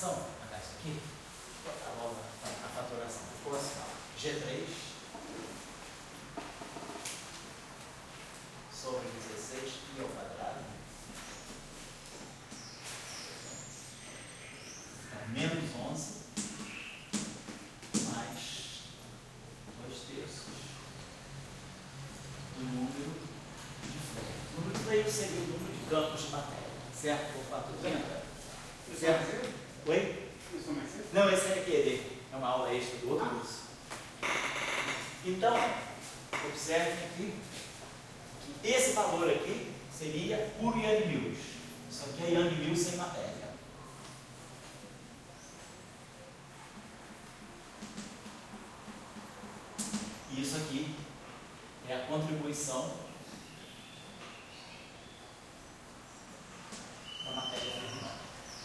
equação, isso aqui, vou botar logo a fatoração, ficou assim, ó, G3 sobre 16π ao quadrado, menos 11 mais 2/3 do número de fleios. O número de fleios seria o número de campos de matéria, certo? Por 430. Certo? Oi? Não, esse é aquele. É uma aula extra do outro curso. Então, observem aqui que esse valor aqui seria por Young Mills. Isso aqui é Young Mills sem matéria. E isso aqui é a contribuição da matéria fermiônica.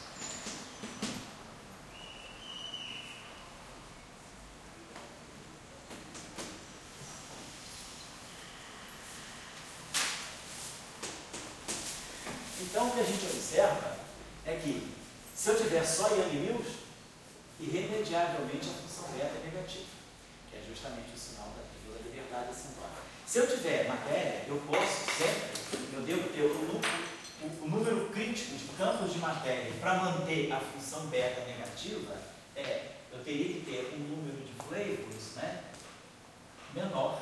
Então, o que a gente observa é que, se eu tiver só Young Mills, irremediavelmente a função beta é negativa, que é justamente o sinal da liberdade acentuada. Se eu tiver matéria, eu posso sempre, eu devo ter o número crítico de campos de matéria para manter a função beta negativa, eu teria que ter um número de flavors, né, menor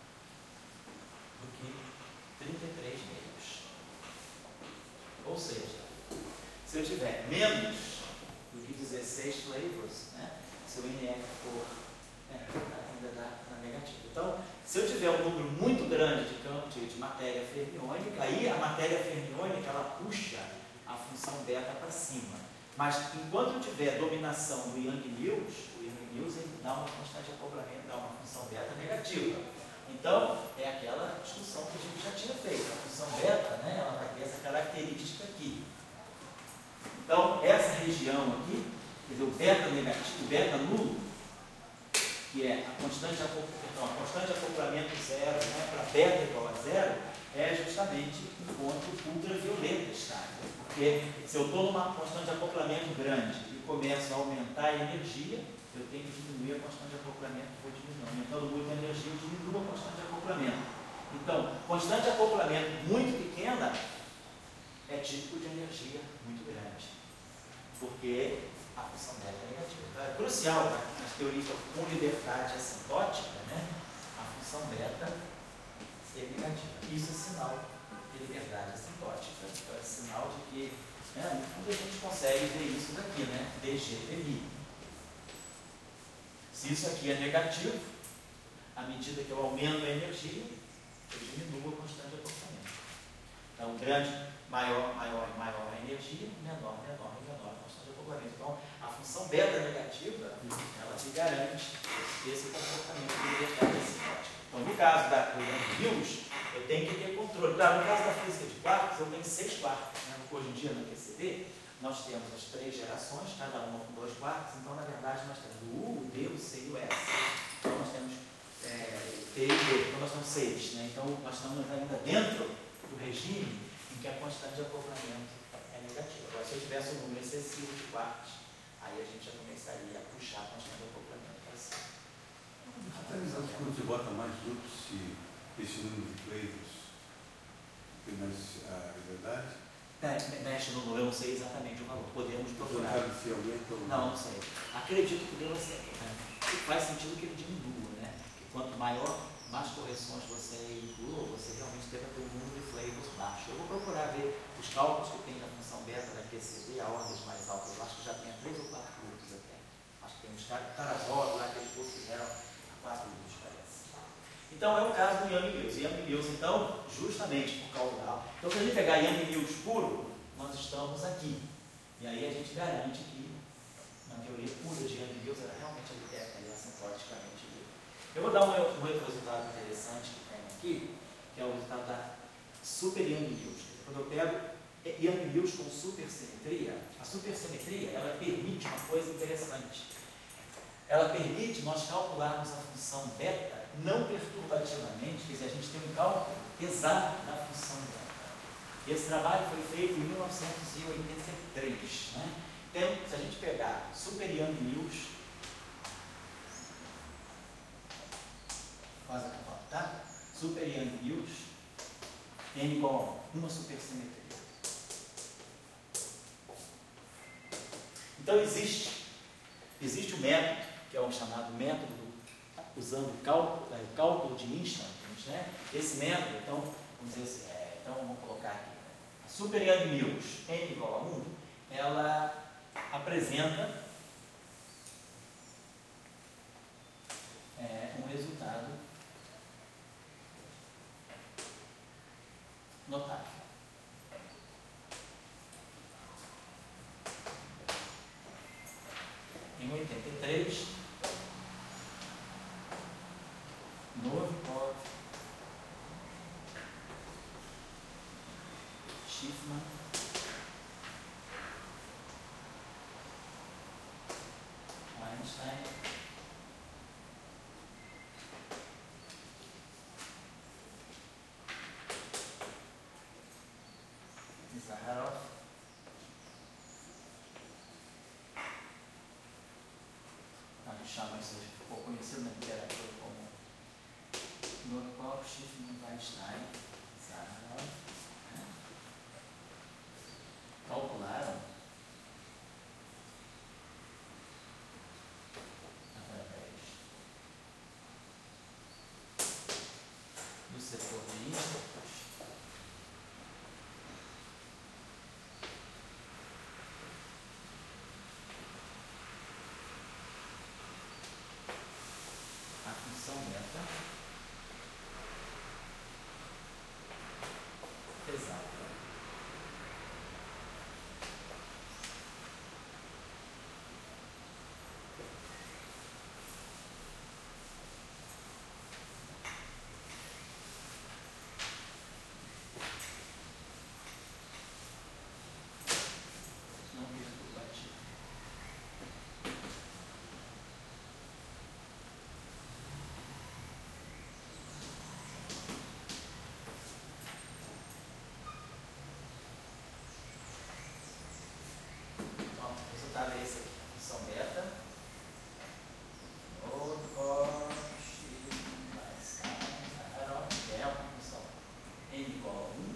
do que 33 meios. Ou seja, se eu tiver menos do que 16 flavors, né, se o NF for ainda dá na negativa. Então, se eu tiver um número muito grande de campos de matéria fermiônica, aí a matéria fermiônica ela puxa a função beta para cima. Mas enquanto eu tiver dominação do Young Mills, o Young Mills ele dá uma constante de acoplamento, dá uma função beta negativa. Então, é aquela discussão que a gente já tinha feito. A função beta, né, ela vai ter essa característica aqui. Então, essa região aqui, quer dizer, o beta negativo, o beta nulo, que é a constante de acoplamento zero, né, para beta igual a zero, é justamente um ponto ultravioleta estável. Porque se eu estou numa constante de acoplamento grande e começo a aumentar a energia, eu tenho que diminuir a constante de acoplamento, vou diminuir. Aumentando muito a energia, eu diminuo a constante de acoplamento. Então, constante de acoplamento muito pequena é típico de energia muito grande. Porque a função beta é negativa. Então, é crucial nas teorias com liberdade assintótica, né, a função beta ser negativa. Isso é sinal de liberdade assintótica. Então, é sinal de que, né, no fundo, a gente consegue ver isso daqui, né, DGTI. Se isso aqui é negativo, à medida que eu aumento a energia, eu diminuo a constante de acoplamento. Então, maior a energia, menor a constante de acoplamento. Então, a função beta negativa, ela te garante esse comportamento de liberdade assintótica. Então, no caso do Young Mills, eu tenho que ter controle. Claro, no caso da física de quartos, eu tenho 6 quartos. Né? Hoje em dia, no QCD, nós temos as 3 gerações, cada uma com 2 quartos. Então, na verdade, nós temos o U, o D, o C e o S. Então, nós temos T e D. Então, nós temos 6. Né? Então, nós estamos ainda dentro do regime em que a constante de acoplamento é negativa. Agora, se eu tivesse um número excessivo de quartos, aí a gente já começaria a puxar a constante de acoplamento para cima. Está avisado que quando você bota mais grupos, se esse número de flavors tem mais a liberdade? Mexe no número, eu não sei exatamente o valor. Podemos procurar. Você sabe se aumenta ou não sei. Acredito que deva ser. Faz sentido que ele diminua, né? Que quanto mais correções você inclua, você realmente deve ter um número de flavors baixo. Eu vou procurar ver os cálculos que tem da função beta da QCD, a ordens mais altas. Eu acho que já tem 3 ou 4 grupos até. Acho que tem uns Tarazov lá que eles consideram 4 grupos, parece. Então, é o caso do Young Mills. Young Mills, então, justamente por caudal. Então, se a gente pegar Young Mills puro, nós estamos aqui. E aí a gente garante que, na teoria pura de Young Mills, ela realmente é assintoticamente livre. Eu vou dar um outro resultado interessante que tem aqui, que é o resultado da super Young Mills. Quando eu pego Young Mills com supersimetria, a supersimetria, ela permite uma coisa interessante. Ela permite nós calcularmos a função beta não perturbativamente, quer dizer, a gente tem um cálculo exato da função beta. Esse trabalho foi feito em 1983. Né? Então, se a gente pegar Super Yang-Mills, quase acabou, tá? Super Yang-Mills, N igual a uma supersimetria. Então existe o método, que é o chamado método, usando o cálculo de instantes, né? Esse método, então, vamos dizer assim, então vamos colocar aqui, a Super Yang-Mills, N igual a 1, ela apresenta um resultado notável. Em 83, Novikov, Schiffman, Einstein, Zaharov, chama isso, ficou conhecido na literatura como Novikov, Schiffman, Einstein, Zaharov, né? Calcularam através do setor de ímpetos a função beta exata. Não perturbativo. Então, o resultado é esse aqui, a função beta. Novikov, Schiffman, Einstein, Zaharov, que é uma função N igual a 1,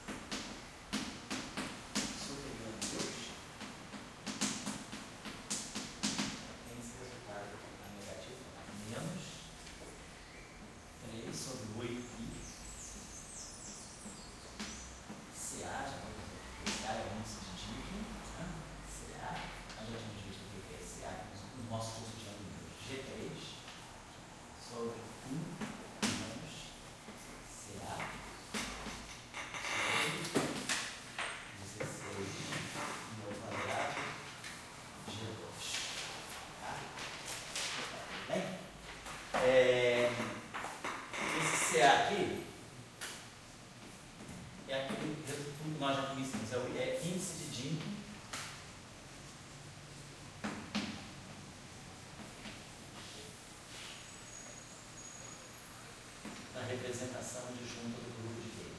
superior a 2. Tem esse resultado aqui, a negativo, menos 3 sobre 8i. CA, já vamos ver, CA é o índice de Dicke, né? CA, nós já tínhamos visto o que é CA no nosso curso de ano G3, sobre 1 menos CA sobre 16 no quadrado G2. Tá? Bem? Esse CA aqui é aquele resultado que nós já conhecemos, é índice de Dicke da representação de junta do grupo de Lie.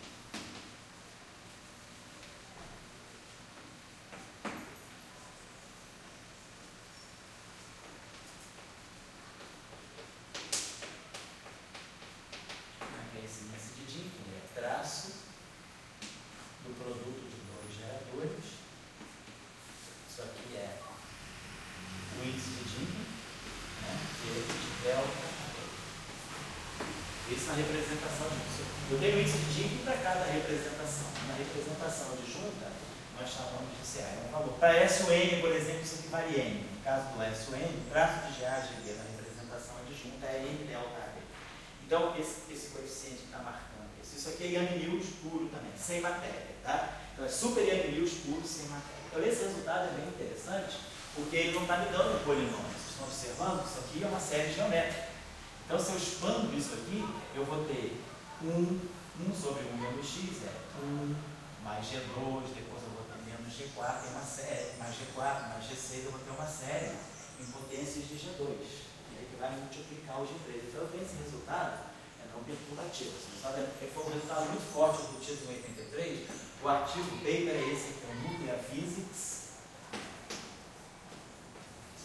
Aqui é esse índice de Dicke, ele é traço do produto de dois geradores. Isso aqui é o índice de Dicke, né, que é de delta. Isso na representação disso. Eu tenho índice de Dicke para cada representação. Na representação de junta, nós chamamos de CA. É um valor. Para SUN, por exemplo, isso aqui vale N. No caso do SUN, o traço de GAGB na representação de junta é N delta AB. Então, esse coeficiente está marcando isso. Isso aqui é Yang-Mills puro também, sem matéria. Tá? Então, é Super Yang-Mills puro, sem matéria. Então, esse resultado é bem interessante, porque ele não está me dando um polinômio. Vocês estão observando? Isso aqui é uma série geométrica. Então, se eu expando isso aqui, eu vou ter 1 sobre 1 menos x, é 1 mais G2, depois eu vou ter menos G4, tem uma série, mais G4, mais G6, eu vou ter uma série em potências de G2, e aí que vai multiplicar o G3. Então, eu tenho esse resultado, não perturbativo. Esse resultado foi um resultado muito forte obtido em 83. O artigo paper é esse aqui, o Nuclear Physics,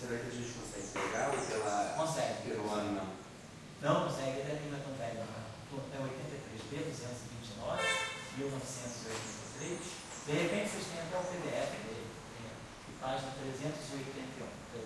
Será que a gente consegue pegar ou pelo ano não? Não consegue, ele não é tão velho. É 83B, 229, 1983. De repente vocês têm até o PDF dele, que página 381.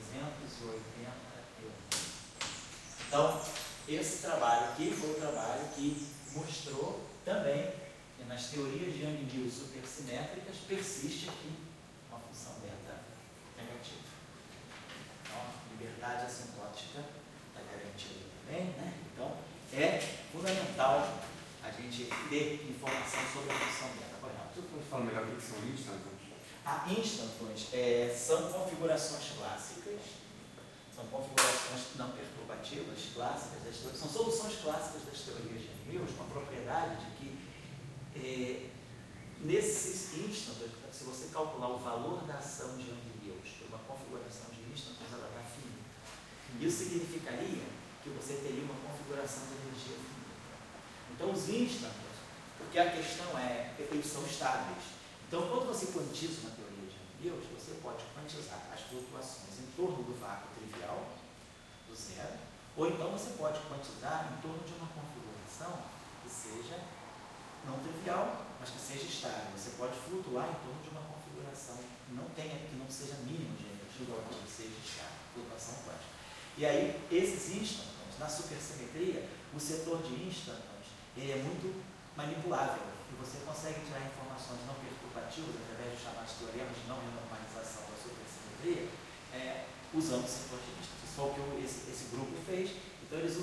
381. Então, esse trabalho aqui foi o trabalho que mostrou também que nas teorias de Young-Mills supersimétricas persiste aqui uma função beta negativa. Então, liberdade assintótica está garantida também, né? Então, é fundamental a gente ter informação sobre a função beta. Você pode falar melhor o que são instantons? Instantons são configurações clássicas, são configurações não perturbativas clássicas das teorias, são soluções clássicas das teorias de Young-Mills, com a propriedade de que nesses instantons, se você calcular o valor da ação de Young-Mills por uma configuração de instantons, ela está finita. Isso significaria que você teria uma configuração de energia finita. Então, os instantons, porque a questão é, eles são estáveis. Então, quando você quantiza uma teoria de Young-Mills, você pode quantizar as flutuações em torno do vácuo trivial, do zero, ou então você pode quantizar em torno de uma configuração que seja não trivial, mas que seja estável. Você pode flutuar em torno de uma configuração que não seja mínima de energia, que seja estável, flutuação quântica. E aí, esses instantons, na supersimetria, o setor de instantons ele é muito manipulável e você consegue tirar informações não perturbativas através dos chamados teoremas de não renormalização da supersimetria usando o setor de instantons. Isso foi o que esse grupo fez. Então, eles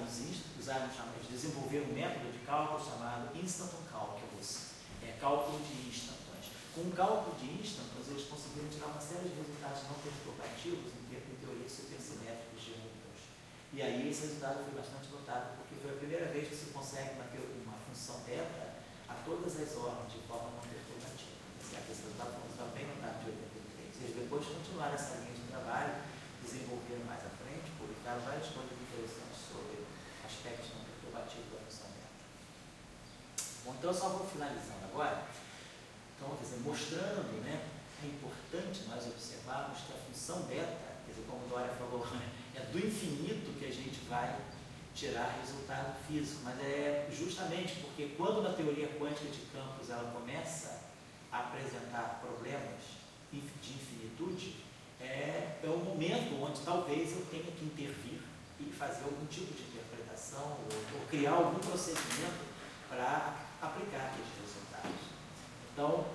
eles desenvolveram um método de cálculo chamado Instanton Calculus, cálculo de instantons. Com o cálculo de instantons, eles conseguiram tirar uma série de resultados não perturbativos em teorias supersimétricas de Young-Mills. E aí, esse resultado foi bastante notado, porque foi a primeira vez que se consegue uma função beta a todas as ordens de forma não perturbativa. Esse resultado foi um resultado bem notado de 83. Eles depois continuaram essa linha de trabalho, desenvolveram mais à frente, publicaram várias coisas interessantes sobre aspectos não perturbativos da função beta. Bom, então eu só vou finalizando agora. Então, quer dizer, mostrando, né, é importante nós observarmos que a função beta, quer dizer, como o Dória falou, é do infinito que a gente vai tirar resultado físico, mas é justamente porque quando na teoria quântica de campos ela começa a apresentar problemas de infinitude, é o momento onde talvez eu tenha que intervir e fazer algum tipo de interpretação ou criar algum procedimento para aplicar aqueles resultados. Então,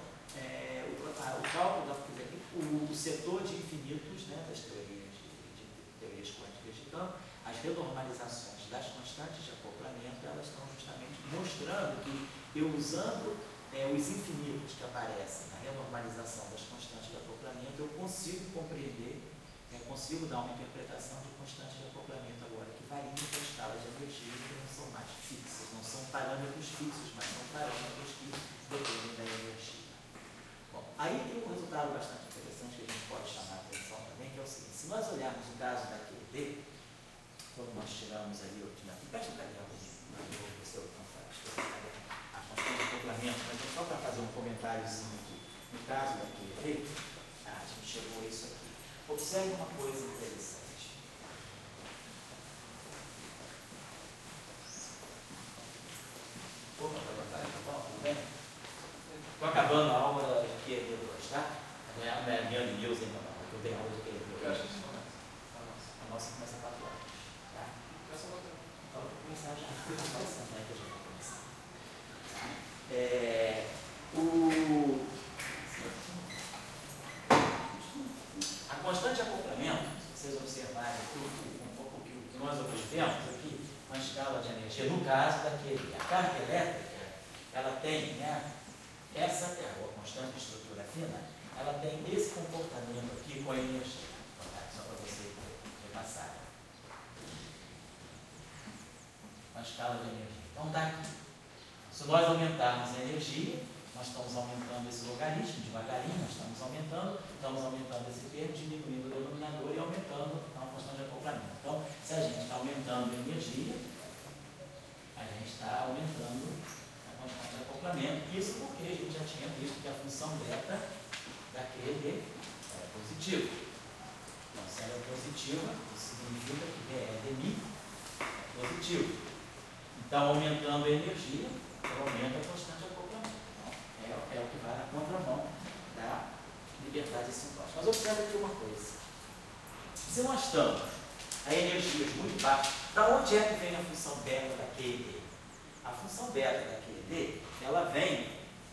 o cálculo, o setor de infinitos, né, das teorias quânticas de campo, as renormalizações das constantes de acoplamento, elas estão justamente mostrando que eu usando os infinitos que aparecem na renormalização das constantes de acoplamento, eu consigo compreender, consigo dar uma interpretação de constantes de acoplamento agora, que variam com escalas de energia que não são mais fixas, não são parâmetros fixos, mas são parâmetros que dependem da energia. Bom, aí tem um resultado bastante interessante que a gente pode chamar a atenção também, que é o seguinte: se nós olharmos o caso da QED, quando nós tiramos ali, presta para a constante de acoplamento, mas só para fazer um comentáriozinho aqui, no caso da QED, a gente chegou a isso aqui. Observe uma coisa interessante. Opa, tá bom, tudo bem? Estou acabando a aula de QED 2, tá? Não é minha Young-Mills ainda não, porque eu tenho aula de QED 2. A nossa começa a 4 horas. Tá? Então, vou começar já. Né, que a gente vai começar. A constante de acoplamento, se vocês observarem o que nós observamos aqui, uma escala de energia, no caso daquele, a carga elétrica, ela tem, né, essa a constante de estrutura fina, ela tem esse comportamento aqui com a energia. Só para você repassar. Uma escala de energia. Então, está aqui. Se nós aumentarmos a energia, nós estamos aumentando esse logaritmo, devagarinho, nós estamos aumentando esse termo, diminuindo o denominador e aumentando a constante de acoplamento. Então, se a gente está aumentando a energia, a gente está aumentando a constante de acoplamento. Isso porque a gente já tinha visto que a função beta daquele é positiva. Então, se ela é positiva, isso significa que VE de Mi é positivo. Então, aumentando a energia, ela aumenta a constante de acoplamento. Então, é o que vai na contramão da liberdade sintótica. Mas observe aqui uma coisa. Se nós estamos a energias muito baixas, da onde é que vem a função beta da QED? A função beta da QED, ela vem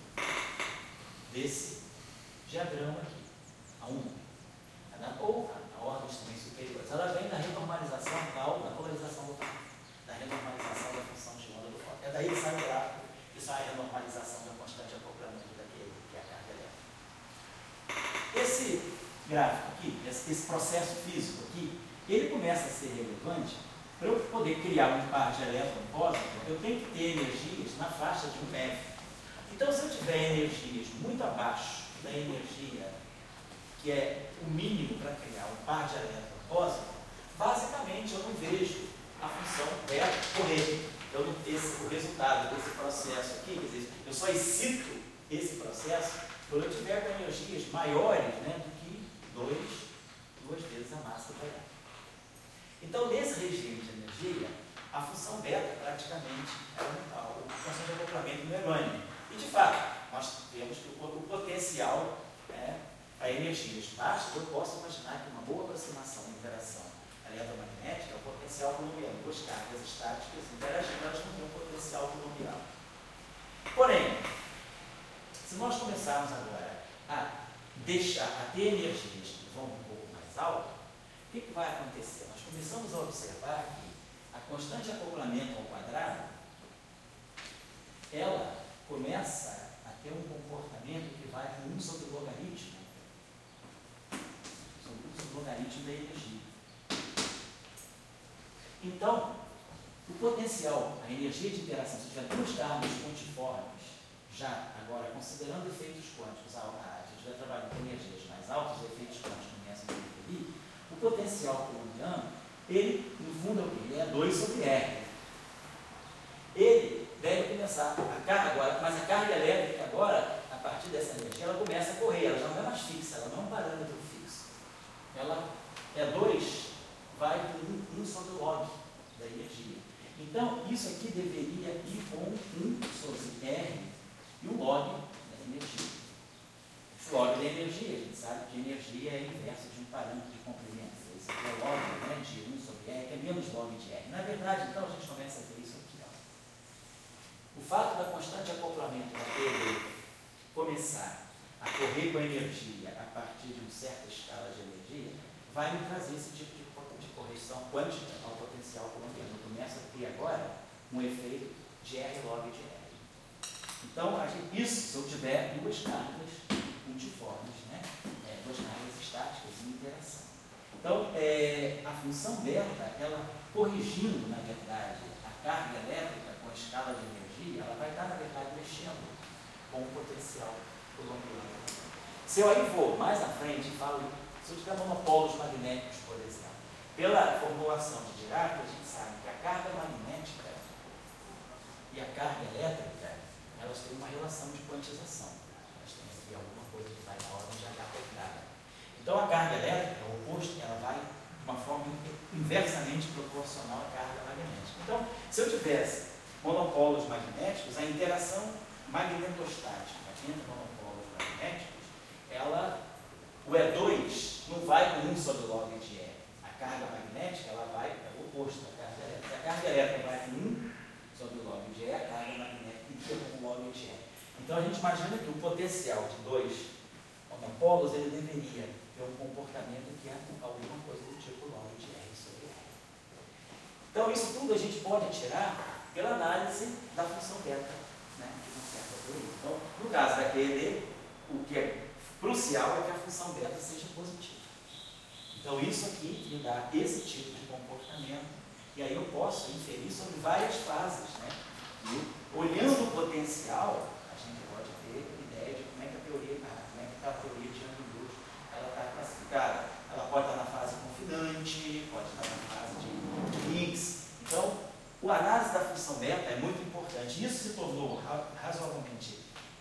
desse diagrama aqui, a 1. Ou a ordens também superiores. Ela vem da renormalização da polarização do carro, da renormalização da função de onda do fóton. É daí que sai o gráfico, que sai a renormalização da constante de acoplamento daquele, que é a carga elétrica. Esse gráfico aqui, esse processo físico aqui, ele começa a ser relevante para eu poder criar um par de elétron positivo. Eu tenho que ter energias na faixa de 1 MeV. Então, se eu tiver energias muito abaixo da energia que é o mínimo para criar um par de elétron positivo, basicamente eu não vejo a função beta correr. O resultado desse processo aqui, quer dizer, eu só excito esse processo quando eu tiver com energias maiores, né, do que duas vezes a massa do elétron. Então, nesse regime de energia, a função beta praticamente é a função de acoplamento do urânio. E, de fato, nós temos que o potencial a energias baixas, eu posso imaginar que uma boa aproximação da interação eletromagnética é o potencial colombiano. Duas cargas estáticas interagindo, elas não têm um potencial colombiano. Porém, se nós começarmos agora a ter energias que vão um pouco mais alto, o que vai acontecer? Nós começamos a observar que a constante de acoplamento ao quadrado, ela começa a ter um comportamento que vai com 1 sobre o logaritmo da energia. Então, o potencial, a energia de interação, se tiver duas cargas pontiformes, já agora considerando efeitos quânticos, a gente vai trabalhar com energias mais altas, os efeitos quânticos começam a interferir, o potencial colombiano, ele, no fundo, é o quê? Ele é 2 sobre R. Ele deve começar a carga agora, mas a carga elétrica agora, a partir dessa energia, ela começa a correr, ela já não é mais fixa, ela não é um parâmetro fixo. Ela é 2, vai por 1 sobre o log da energia. Então, isso aqui deveria ir com 1 sobre R e o log da energia. Esse log da energia, a gente sabe que energia é inverso de um parâmetro de comprimento. Esse aqui é o log, né, de 1 sobre R, que é menos log de R. Na verdade, então, a gente começa a ver isso aqui. Ó. O fato da constante de acoplamento da QED começar a correr com a energia a partir de uma certa escala de energia, vai me trazer esse tipo de correção quântica ao potencial colombiano. Eu começo a ter agora um efeito de R log de R. Então, isso se eu tiver duas cargas multiformes, né? Duas cargas estáticas em interação. Então, a função beta, ela corrigindo, na verdade, a carga elétrica com a escala de energia, ela vai estar, na verdade, mexendo com o potencial colombiano. Se eu aí vou mais à frente e falo, se eu tiver monopolos magnéticos, por exemplo, pela formulação de Dirac, a gente sabe que a carga magnética e a carga elétrica, elas têm uma relação de quantização. Elas têm aqui alguma coisa que vai na ordem de H quadrada. Então, a carga elétrica, o oposto, ela vai de uma forma inversamente proporcional à carga magnética. Então, se eu tivesse monopolos magnéticos, a interação magnetostática entre monopolos magnéticos, o E2 não vai com 1 sobre o log de R. A carga magnética, ela vai, é o oposto da carga elétrica. A carga elétrica vai com 1 sobre o log de E, a carga magnética com o log de E. Então, a gente imagina que o potencial de dois monopolos, ele deveria ter um comportamento que é alguma coisa do tipo log de R sobre R. Então, isso tudo a gente pode tirar pela análise da função beta, né, que conserva por aí. Então, no caso da QED, o que é crucial é que a função beta seja positiva. Então, isso aqui me dá esse tipo de comportamento, e aí eu posso inferir sobre várias fases, né? E, olhando o potencial, a gente pode ter ideia de como é que a teoria de Young-Lewis está classificada. Ela pode estar na fase confinante, pode estar na fase de Higgs. Então, a análise da função beta é muito importante. Isso se tornou razoavelmente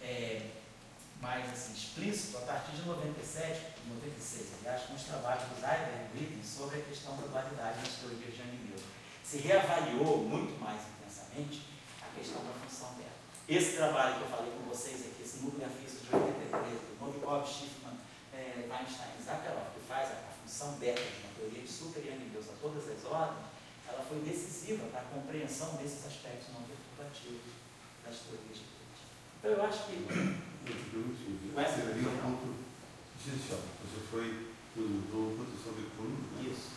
mais assim, explícito a partir de 96, aliás, com os trabalhos do Zeiger e Witten sobre questão da dualidade nas teorias de Young-Mills. Se reavaliou muito mais intensamente a questão da função beta. Esse trabalho que eu falei com vocês aqui, esse núcleo físico de 83, do Novikov, Schiffman, Einstein e Zakharov, que faz a função beta de uma teoria de super Young-Mills a todas as ordens, ela foi decisiva para a compreensão desses aspectos não perturbativos das teorias de Kant. Então eu acho que esse é um ponto essencial. Você foi do proteção de Coulomb, né? Isso.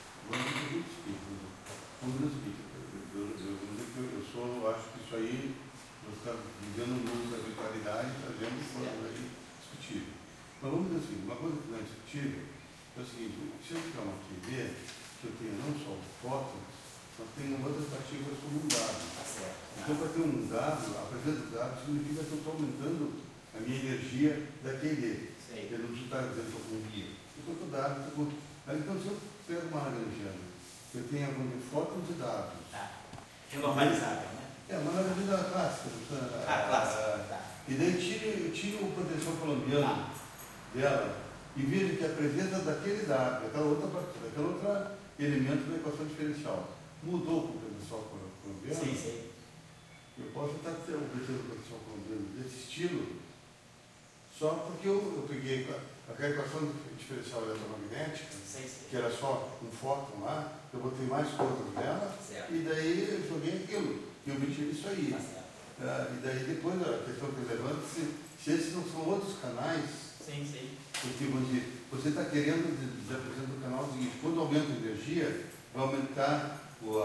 Eu acho que isso aí, nós estamos vivendo um mundo da virtualidade e trazendo coisas aí discutíveis. Mas vamos dizer assim, uma coisa que não é discutível é o seguinte: se eu tiver uma TV, que eu tenho não só fótons, mas tenho outras partículas como um dado. Então, para ter um dado, a presença do dado significa que eu estou aumentando a minha energia daquele. Eu não preciso estar dizendo que eu estou com um guia. Eu estou com dado. Então, se eu pego uma Lagrangiana, eu tenho algum de fótons e dados. Renormalizável, né? Uma Lagrangiana clássica. Clássica. E daí tiro o potencial colombiano dela e vejo que a presença daquele dado, daquela outra elemento da equação diferencial, mudou com o potencial colombiano. Sim. Eu posso estar obtendo o potencial colombiano desse estilo só porque eu peguei aquela equação diferencial eletromagnética, que era só um fóton lá, eu botei mais coisas nela, e daí eu joguei aquilo, e eu obtive isso aí. E daí depois a questão que é relevante, se esses não são outros canais, porque você está querendo dizer, por exemplo, do canal seguinte: quando aumenta a energia, vai aumentar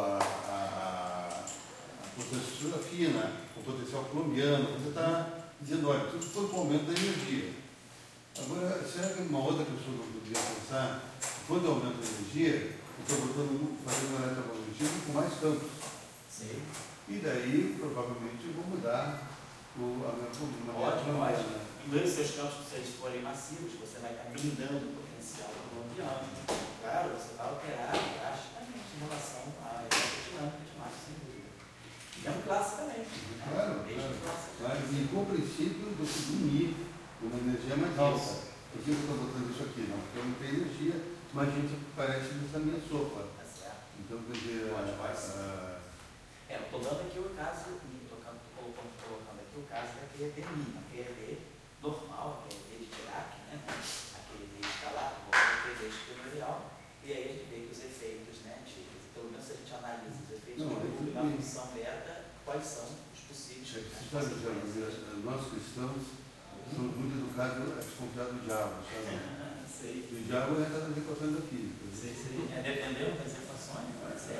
a potência fina, o potencial colombiano. Você está dizendo, olha, tudo foi com o aumento da energia. Agora, será que uma outra pessoa não poderia pensar, quando aumenta a energia, eu estou fazendo um eletromagnetismo com mais campos? E daí, provavelmente, eu vou mudar a minha Ótimo. E nos seus campos, se eles forem massivos, você vai estar blindando o potencial colombiano. Claro, você vai alterar drasticamente em relação à dinâmica de massa, sem dúvida. Digamos classicamente. Claro. E com o princípio do unir uma energia mais alta. Por que eu estou botando isso aqui? Não, porque eu não tenho energia, mas a gente parece nessa minha sopa. Então, quer dizer, eu estou dando aqui o caso, colocando aqui o caso da QED mínima, QED normal, a QED de Dirac, né? A QED escalar, a QED exponencial, e aí a gente vê que os efeitos, né, pelo menos se a gente analisa os efeitos da função beta, quais são os possíveis. Nós cristãos somos muito educados a desconfiar do diabo, sabe? O diabo é das equações da física. Dependendo das equações, pode ser.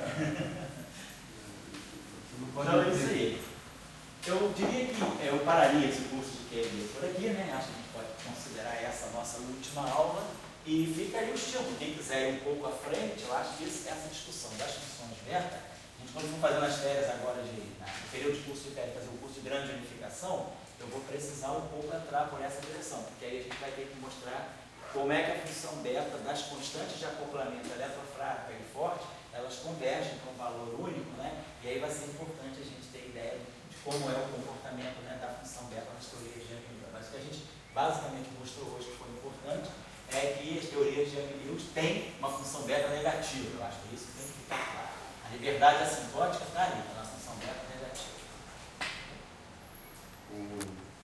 Então é isso aí. Eu diria que eu pararia esse curso de QED por aqui, né? Acho que a gente pode considerar essa a nossa última aula. E fica aí o estímulo. Quem quiser ir um pouco à frente, eu acho que essa discussão das funções beta, a gente continua fazendo as férias agora no período de curso de férias, fazer o curso de grande unificação, eu vou precisar um pouco entrar por essa direção, porque aí a gente vai ter que mostrar como é que a função beta das constantes de acoplamento eletrofrágica e forte, elas convergem para um valor único, né? E aí vai ser importante a gente ter ideia de como é o comportamento, né, da função beta nas teorias de Young-Mills. Mas o que a gente basicamente mostrou hoje que foi importante é que as teorias de Young-Mills têm uma função beta negativa. Eu acho que isso tem que ficar claro. A liberdade assintótica está ali,